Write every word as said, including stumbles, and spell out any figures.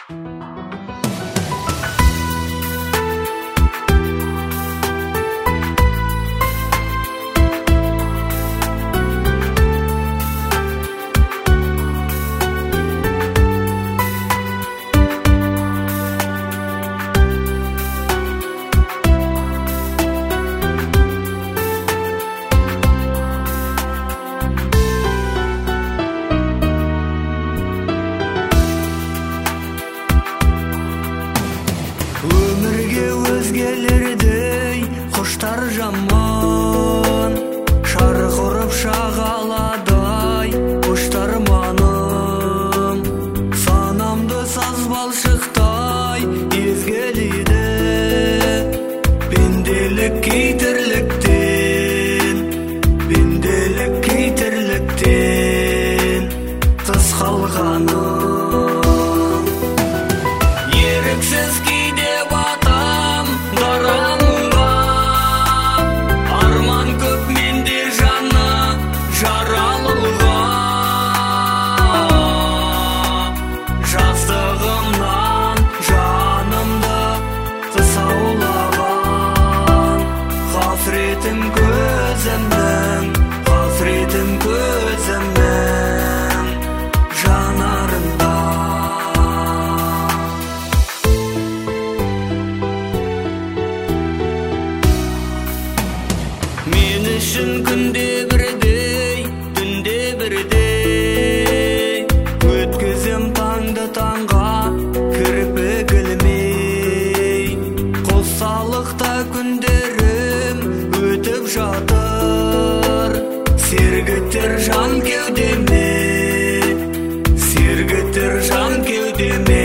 Өмірге өзгелердей құштар жаман, шарық ұрып шағаладай құштар маным. Санамды сазбалшықтай езгелейді, пенделік кейтірліктен, пенделік кейтірліктен тыс қалғаным. Еріксіз кейде батам дарамға, арман көп менде жаны жаралыға. Жастығымнан жанымды қысаулаған, қасіретім көзімнің, қасіретім көзімнің жанарында. Мен үшін күнде бірдей, түнде бірдей, өткізем таңды таңға кірпік ілмей. Қосалықта күндерім өтіп жатыр, сергітер жан кеудеме, сергітер жан кеудеме.